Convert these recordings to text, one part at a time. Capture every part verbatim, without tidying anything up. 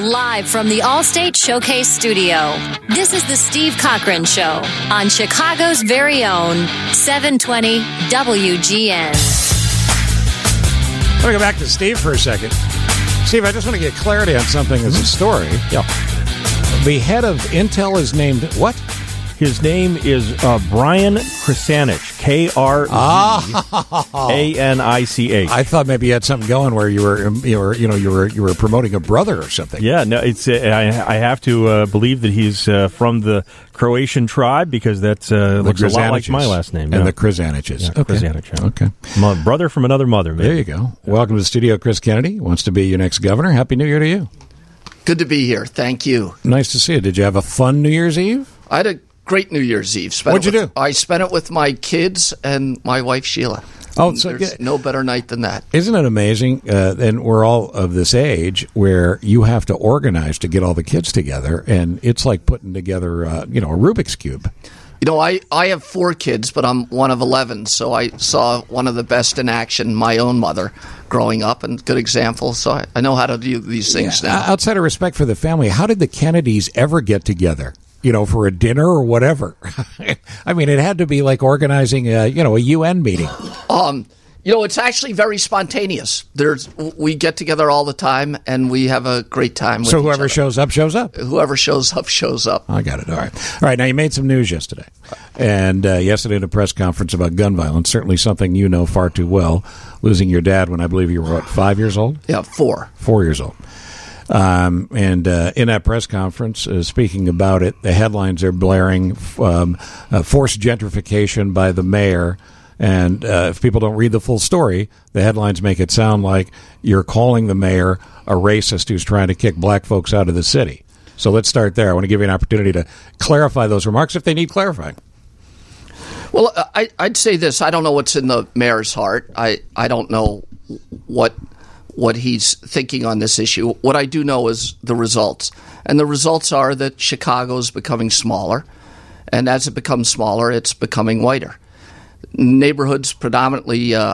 Live from the Allstate Showcase Studio, this is the Steve Cochran Show on Chicago's very own seven twenty W G N. I want to go back to Steve for a second. Steve, I just want to get clarity on something as a story. Yeah. The head of Intel is named what? His name is uh, Brian Krzanich, K R Z A N I C H. I thought maybe you had something going where you were, you were, you know, you were, you were promoting a brother or something. Yeah, no, it's. Uh, I, I have to uh, believe that he's uh, from the Croatian tribe because that uh, looks a lot like my last name. And yeah. the Krzaniches. Yeah, okay. Krzanich, yeah. Okay. My brother from another mother. Maybe. There you go. Welcome to the studio, Chris Kennedy. Wants to be your next governor. Happy New Year to you. Good to be here. Thank you. Nice to see you. Did you have a fun New Year's Eve? I had a great New Year's Eve. Spent What'd you with, do? I spent it with my kids and my wife, Sheila. Oh, so There's yeah. no better night than that. Isn't it amazing? Uh, and we're all of this age where you have to organize to get all the kids together, and it's like putting together, uh, you know, a Rubik's Cube. You know, I, I have four kids, but I'm one of eleven, so I saw one of the best in action, my own mother, growing up, and good example. So I, I know how to do these things Yeah. now. Outside of respect for the family, how did the Kennedys ever get together? You know, for a dinner or whatever. I mean, it had to be like organizing a, you know, a U N meeting. Um, you know, it's actually very spontaneous. There's we get together all the time, and we have a great time. With So each whoever other. shows up, shows up. Whoever shows up, shows up. I got it. All right. All right. Now, you made some news yesterday. And uh, yesterday at a press conference about gun violence, certainly something you know far too well, losing your dad when I believe you were, what, five years old? Yeah, four. Four years old. Um, and uh, in that press conference, uh, speaking about it, the headlines are blaring um, uh, forced gentrification by the mayor. And uh, if people don't read the full story, the headlines make it sound like you're calling the mayor a racist who's trying to kick black folks out of the city. So let's start there. I want to give you an opportunity to clarify those remarks if they need clarifying. Well, I, I'd say this. I don't know what's in the mayor's heart. I, I don't know what what he's thinking on this issue. What I do know is the results. And the results are that Chicago is becoming smaller. And as it becomes smaller, it's becoming whiter. Neighborhoods predominantly uh,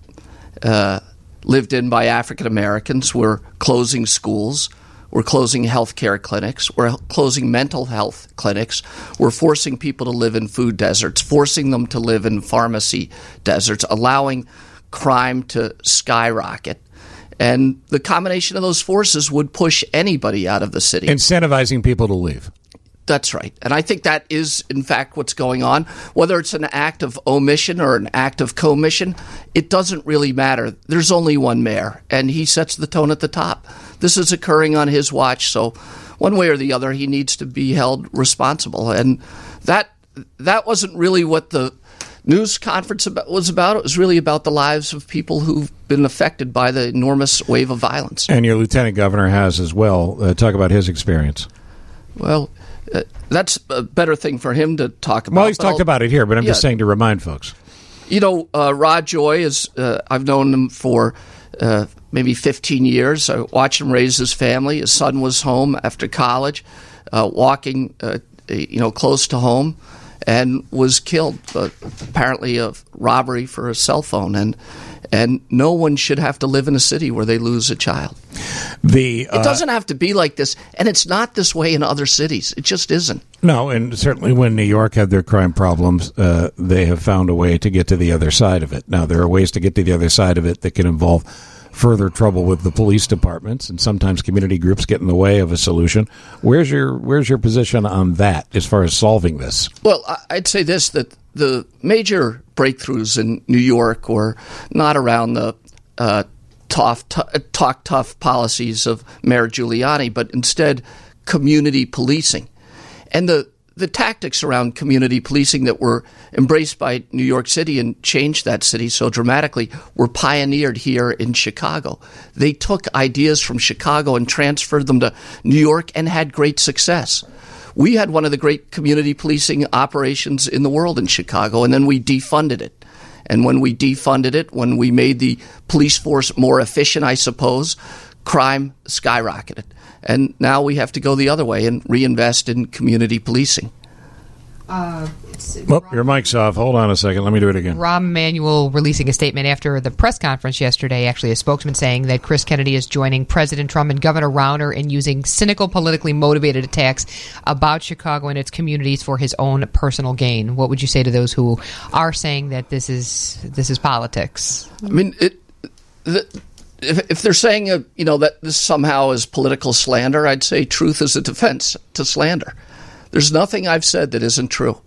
uh, lived in by African Americans. We're closing schools. We're closing health care clinics. We're closing mental health clinics. We're forcing people to live in food deserts, forcing them to live in pharmacy deserts, allowing crime to skyrocket. And the combination of those forces would push anybody out of the city. Incentivizing people to leave. That's right. And I think that is, in fact, what's going on. Whether it's an act of omission or an act of commission, it doesn't really matter. There's only one mayor, and he sets the tone at the top. This is occurring on his watch, so one way or the other, he needs to be held responsible. And that that wasn't really what the news conference was about. It was really about the lives of people who've been affected by the enormous wave of violence. And your lieutenant governor has as well. Uh, talk about his experience. Well, uh, that's a better thing for him to talk about. Well, he's talked I'll, about it here, but I'm yeah. just saying to remind folks. You know, uh, Rod Joy is, uh, I've known him for uh, maybe fifteen years. I watched him raise his family. His son was home after college, uh, walking, uh, you know, close to home, and was killed, uh, apparently a robbery for a cell phone. And and no one should have to live in a city where they lose a child. The uh, It doesn't have to be like this, and it's not this way in other cities. It just isn't. No, and certainly when New York had their crime problems, uh, they have found a way to get to the other side of it. Now, there are ways to get to the other side of it that can involve further trouble with the police departments, and sometimes community groups get in the way of a solution. Where's your Where's your position on that as far as solving this? Well, I'd say this, that the major breakthroughs in New York were not around the uh, tough, t- talk tough policies of Mayor Giuliani, but instead community policing. And the, the tactics around community policing that were embraced by New York City and changed that city so dramatically were pioneered here in Chicago. They took ideas from Chicago and transferred them to New York and had great success. We had one of the great community policing operations in the world in Chicago, and then we defunded it. And when we defunded it, when we made the police force more efficient, I suppose, crime skyrocketed. And now we have to go the other way and reinvest in community policing. Uh, well, your mic's off. Hold on a second. Let me do it again. Rahm Emanuel releasing a statement after the press conference yesterday, actually a spokesman saying that Chris Kennedy is joining President Trump and Governor Rauner in using cynical, politically motivated attacks about Chicago and its communities for his own personal gain. What would you say to those who are saying that this is this is politics? I mean, it, the, if, if they're saying, uh, you know, that this somehow is political slander, I'd say truth is a defense to slander. There's nothing I've said that isn't true.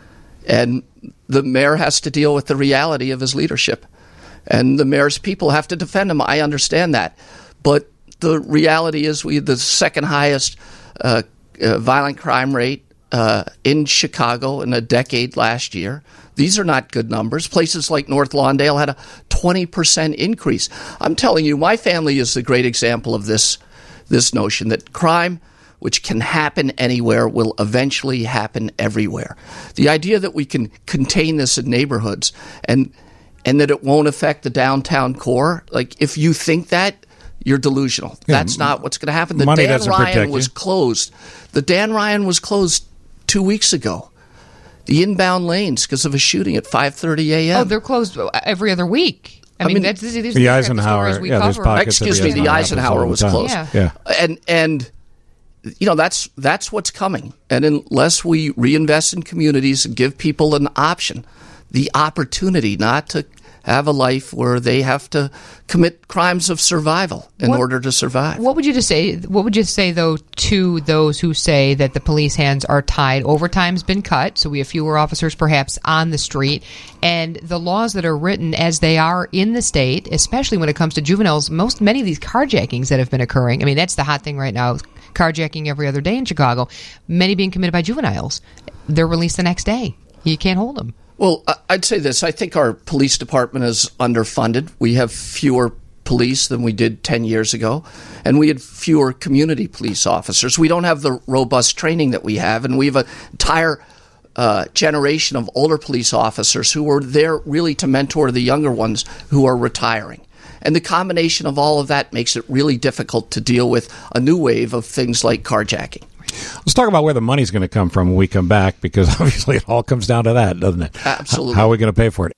And the mayor has to deal with the reality of his leadership. And the mayor's people have to defend him. I understand that. But the reality is we had the second highest uh, uh, violent crime rate uh, in Chicago in a decade last year. These are not good numbers. Places like North Lawndale had a twenty percent increase. I'm telling you, my family is a great example of this, this notion that crime, which can happen anywhere, will eventually happen everywhere. The idea that we can contain this in neighborhoods and and that it won't affect the downtown core, like if you think that, you're delusional. Yeah, That's not what's going to happen. The money Dan doesn't Ryan protect was you. closed. The Dan Ryan was closed two weeks ago. The inbound lanes because of a shooting at five thirty a.m. Oh, they're closed every other week. I, I mean, mean that's, these, these the are Eisenhower. The we Yeah, there's cover. pockets Excuse of me, the Eisenhower all the was time. closed. Yeah. Yeah. And and you know, that's that's what's coming. And unless we reinvest in communities and give people an option, the opportunity not to have a life where they have to commit crimes of survival in What- order to survive. What would you just say? What would you say though to those who say that the police hands are tied? Overtime's been cut, so we have fewer officers perhaps on the street, and the laws that are written as they are in the state, especially when it comes to juveniles. Most many of these carjackings that have been occurring. I mean, that's the hot thing right now. Carjacking every other day in Chicago. Many being committed by juveniles. They're released the next day. You can't hold them. Well, I'd say this. I think our police department is underfunded. We have fewer police than we did ten years ago, and we had fewer community police officers. We don't have the robust training that we have, and we have an entire uh, generation of older police officers who are there really to mentor the younger ones who are retiring. And the combination of all of that makes it really difficult to deal with a new wave of things like carjacking. Let's talk about where the money's going to come from when we come back, because obviously it all comes down to that, doesn't it? Absolutely. How are we going to pay for it?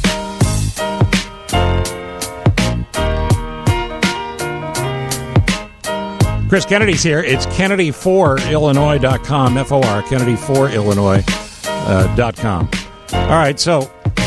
Chris Kennedy's here. It's Kennedy for Illinois dot com, F O R, Kennedy for Illinois dot com. All right, so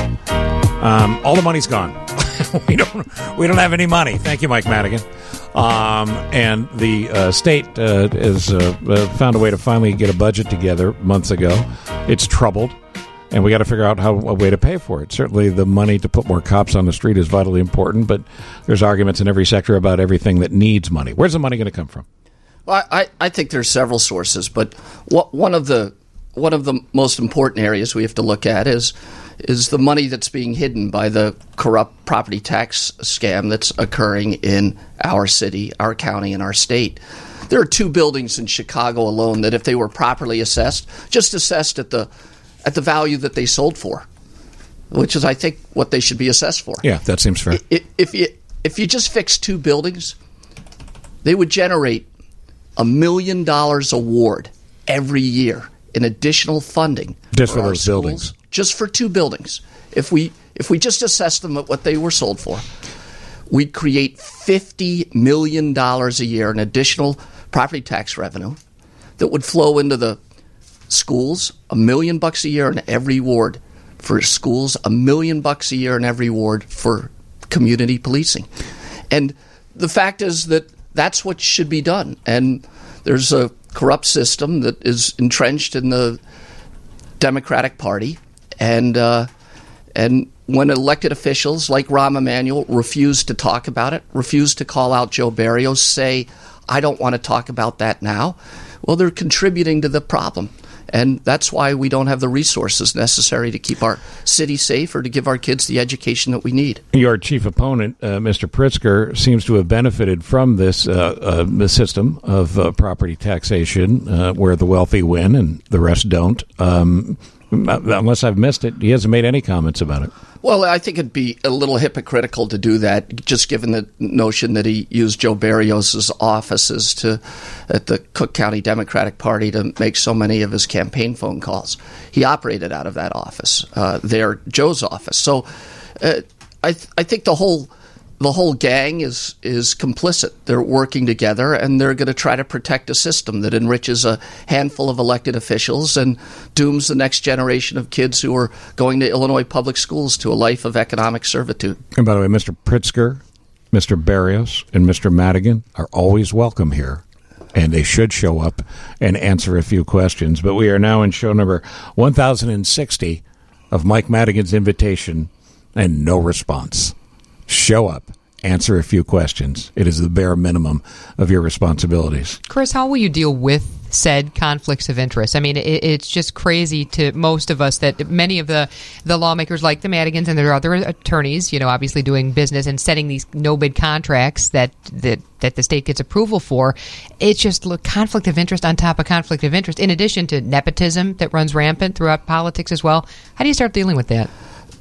um, all the money's gone. we don't we don't have any money. Thank you, Mike Madigan. Um, and the uh, state uh, has uh, uh, found a way to finally get a budget together months ago. It's troubled, and we got to figure out how a way to pay for it. Certainly, the money to put more cops on the street is vitally important, but there's arguments in every sector about everything that needs money. Where's the money going to come from? Well, I, I think there's several sources, but what, one of the one of the most important areas we have to look at is is the money that's being hidden by the corrupt property tax scam that's occurring in our city, our county, and our state. There are two buildings in Chicago alone that, if they were properly assessed, just assessed at the at the value that they sold for, which is, I think, what they should be assessed for. Yeah, that seems fair. If, if you if you just fix two buildings, they would generate a million dollars award every year in additional funding Just for our those schools, buildings. just for two buildings. If we if we just assess them at what they were sold for, we'd create fifty million dollars a year in additional property tax revenue that would flow into the schools, a million bucks a year in every ward for schools, a million bucks a year in every ward for community policing. And the fact is that that's what should be done. And there's a corrupt system that is entrenched in the Democratic Party, and uh, and when elected officials like Rahm Emanuel refuse to talk about it, refuse to call out Joe Barrios, say, I don't want to talk about that now, well, they're contributing to the problem. And that's why we don't have the resources necessary to keep our city safe or to give our kids the education that we need. Your chief opponent, uh, Mister Pritzker, seems to have benefited from this uh, uh, system of uh, property taxation uh, where the wealthy win and the rest don't. Um, unless I've missed it, he hasn't made any comments about it. Well, I think it'd be a little hypocritical to do that, just given the notion that he used Joe Barrios' offices to, at the Cook County Democratic Party to make so many of his campaign phone calls. He operated out of that office, uh, there, Joe's office. So uh, I, th- I think the whole the whole gang is is complicit. They're working together, and they're going to try to protect a system that enriches a handful of elected officials and dooms the next generation of kids who are going to Illinois public schools to a life of economic servitude. And by the way, Mister Pritzker, Mister Barrios, and Mister Madigan are always welcome here, and they should show up and answer a few questions. But we are now in show number one thousand sixty of Mike Madigan's invitation, and no response. Show up, answer a few questions. It is the bare minimum of your responsibilities. Chris, how will you deal with said conflicts of interest? I mean, it, it's just crazy to most of us that many of the, the lawmakers like the Madigans, and there are other attorneys, you know, obviously doing business and setting these no-bid contracts that, that, that the state gets approval for. It's just look, conflict of interest on top of conflict of interest, in addition to nepotism that runs rampant throughout politics as well. How do you start dealing with that?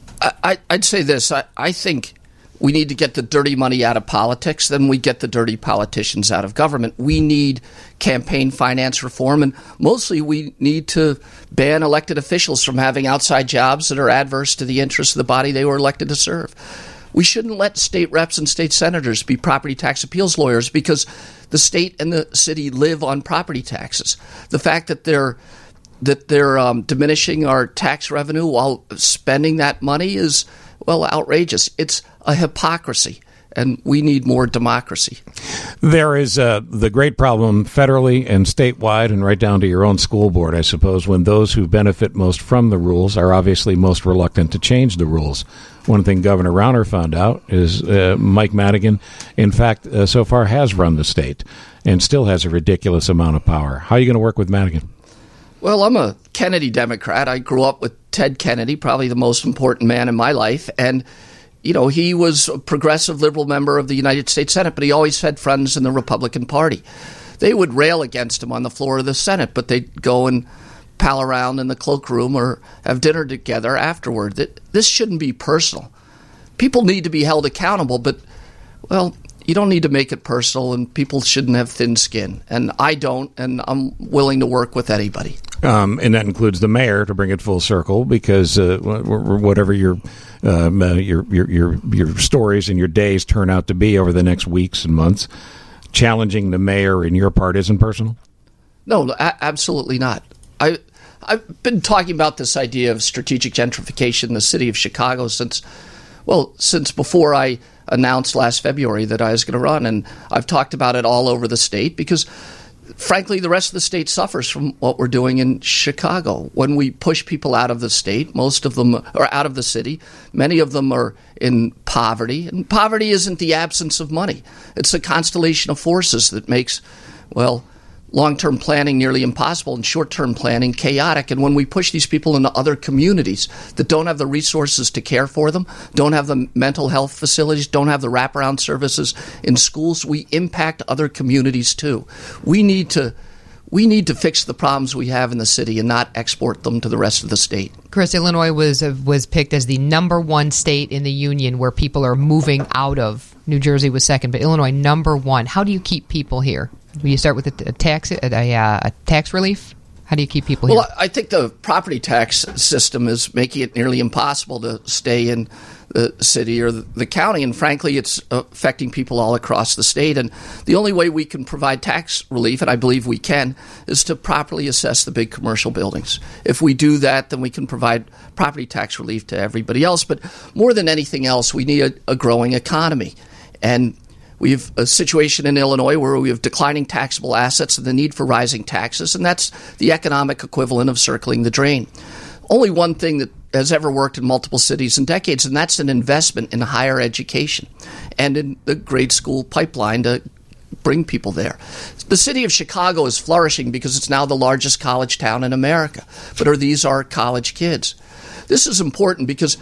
I, I'd say this. I, I think we need to get the dirty money out of politics, then we get the dirty politicians out of government. We need campaign finance reform, and mostly we need to ban elected officials from having outside jobs that are adverse to the interests of the body they were elected to serve. We shouldn't let state reps and state senators be property tax appeals lawyers, because the state and the city live on property taxes. The fact that they're that they're um, diminishing our tax revenue while spending that money is, well, outrageous. It's a hypocrisy, and we need more democracy. There is uh, the great problem federally and statewide, and right down to your own school board, I suppose, when those who benefit most from the rules are obviously most reluctant to change the rules. One thing Governor Rauner found out is uh, Mike Madigan, in fact, uh, so far has run the state and still has a ridiculous amount of power. How are you going to work with Madigan? Well, I'm a Kennedy Democrat. I grew up with Ted Kennedy, probably the most important man in my life. And, you know, he was a progressive liberal member of the United States Senate, but he always had friends in the Republican Party. They would rail against him on the floor of the Senate, but they'd go and pal around in the cloakroom or have dinner together afterward. This shouldn't be personal. People need to be held accountable, but, well, you don't need to make it personal, and people shouldn't have thin skin. And I don't, and I'm willing to work with anybody. Um, and that includes the mayor, to bring it full circle, because uh, whatever your, um, uh, your your your your stories and your days turn out to be over the next weeks and months, challenging the mayor in your part isn't personal? No, a- absolutely not. I, I've been talking about this idea of strategic gentrification in the city of Chicago since, well, since before I announced last February that I was going to run, and I've talked about it all over the state because, frankly, the rest of the state suffers from what we're doing in Chicago. When we push people out of the state, most of them are out of the city. Many of them are in poverty. And poverty isn't the absence of money. It's a constellation of forces that makes, well, long-term planning nearly impossible and short-term planning chaotic. And when we push these people into other communities that don't have the resources to care for them, don't have the mental health facilities, don't have the wraparound services in schools, we impact other communities too. We need to we need to fix the problems we have in the city and not export them to the rest of the state. Chris, Illinois was uh, was picked as the number one state in the union where people are moving out of. New Jersey was second, but Illinois number one. How do you keep people here? Will you start with a, a tax a, a, a tax relief? How do you keep people here? Well, I think the property tax system is making it nearly impossible to stay in the city or the county, and frankly, it's affecting people all across the state. And the only way we can provide tax relief, and I believe we can, is to properly assess the big commercial buildings. If we do that, then we can provide property tax relief to everybody else. But more than anything else, we need a, a growing economy. And we have a situation in Illinois where we have declining taxable assets and the need for rising taxes, and that's the economic equivalent of circling the drain. Only one thing that has ever worked in multiple cities in decades, and that's an investment in higher education and in the grade school pipeline to bring people there. The city of Chicago is flourishing because it's now the largest college town in America, but are these our college kids? This is important because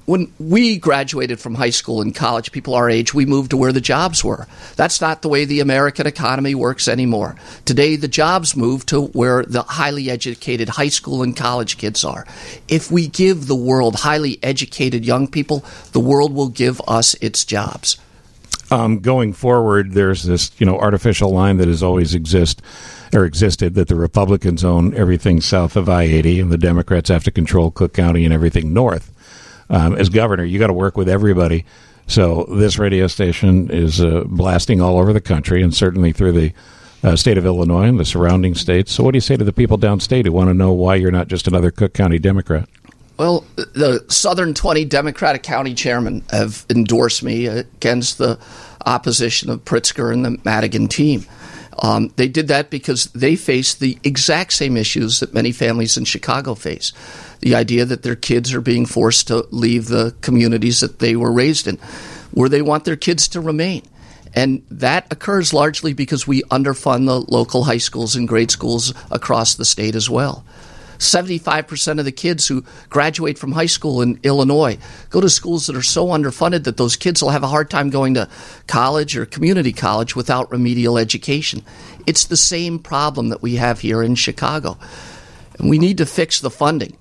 when we graduated from high school and college, people our age, we moved to where the jobs were. That's not the way the American economy works anymore. Today, the jobs move to where the highly educated high school and college kids are. If we give the world highly educated young people, the world will give us its jobs. Um, going forward, there's this, you know, artificial line that has always exist or existed, that the Republicans own everything south of I eighty and the Democrats have to control Cook County and everything north. Um, as governor, you got to work with everybody. So this radio station is uh, blasting all over the country and certainly through the uh, state of Illinois and the surrounding states. So what do you say to the people downstate who want to know why you're not just another Cook County Democrat? Well, the Southern twenty Democratic county chairmen have endorsed me against the opposition of Pritzker and the Madigan team. Um, they did that because they face the exact same issues that many families in Chicago face. The idea that their kids are being forced to leave the communities that they were raised in, where they want their kids to remain. And that occurs largely because we underfund the local high schools and grade schools across the state as well. seventy-five percent of the kids who graduate from high school in Illinois go to schools that are so underfunded that those kids will have a hard time going to college or community college without remedial education. It's the same problem that we have here in Chicago. And we need to fix the funding.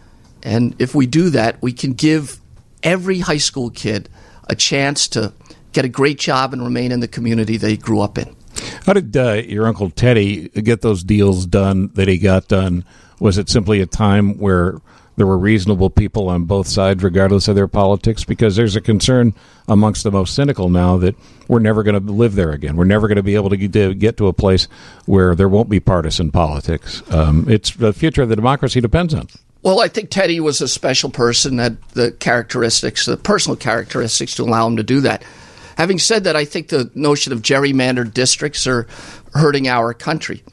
And if we do that, we can give every high school kid a chance to get a great job and remain in the community they grew up in. How did uh, your Uncle Teddy get those deals done that he got done? Was it simply a time where there were reasonable people on both sides, regardless of their politics? Because there's a concern amongst the most cynical now that we're never going to live there again. We're never going to be able to get, to get to a place where there won't be partisan politics. Um, it's the future of the democracy depends on. Well, I think Teddy was a special person, had the characteristics, the personal characteristics to allow him to do that. Having said that, I think the notion of gerrymandered districts are hurting our country.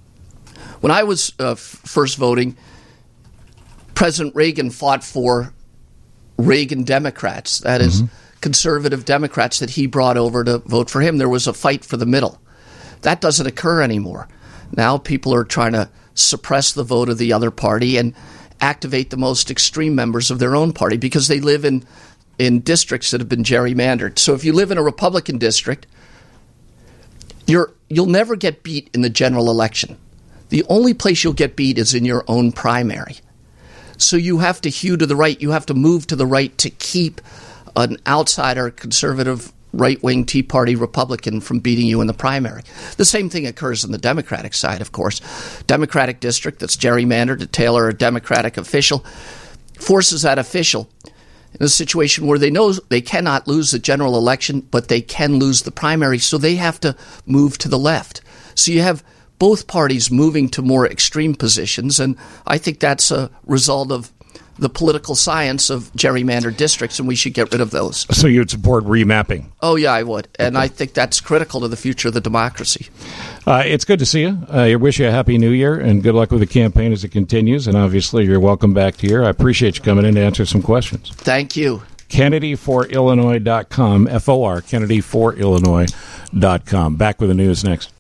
When I was uh, f- first voting, President Reagan fought for Reagan Democrats, that is, mm-hmm. conservative Democrats that he brought over to vote for him. There was a fight for the middle. That doesn't occur anymore. Now people are trying to suppress the vote of the other party and activate the most extreme members of their own party because they live in, in districts that have been gerrymandered. So if you live in a Republican district, you're, you'll never get beat in the general election. The only place you'll get beat is in your own primary. So you have to hew to the right. You have to move to the right to keep an outsider, conservative, right-wing Tea Party Republican from beating you in the primary. The same thing occurs on the Democratic side, of course. Democratic district that's gerrymandered to tailor a Democratic official forces that official in a situation where they know they cannot lose the general election, but they can lose the primary, so they have to move to the left. So you have both parties moving to more extreme positions, and I think that's a result of the political science of gerrymandered districts, and we should get rid of those. So you'd support remapping? Oh, yeah, I would. And I think that's critical to the future of the democracy. Uh, it's good to see you. Uh, I wish you a happy new year, and good luck with the campaign as it continues. And obviously, you're welcome back here. I appreciate you coming in to answer some questions. Thank you. Kennedy for Illinois dot com, F O R, Kennedy for Illinois dot com. Back with the news next.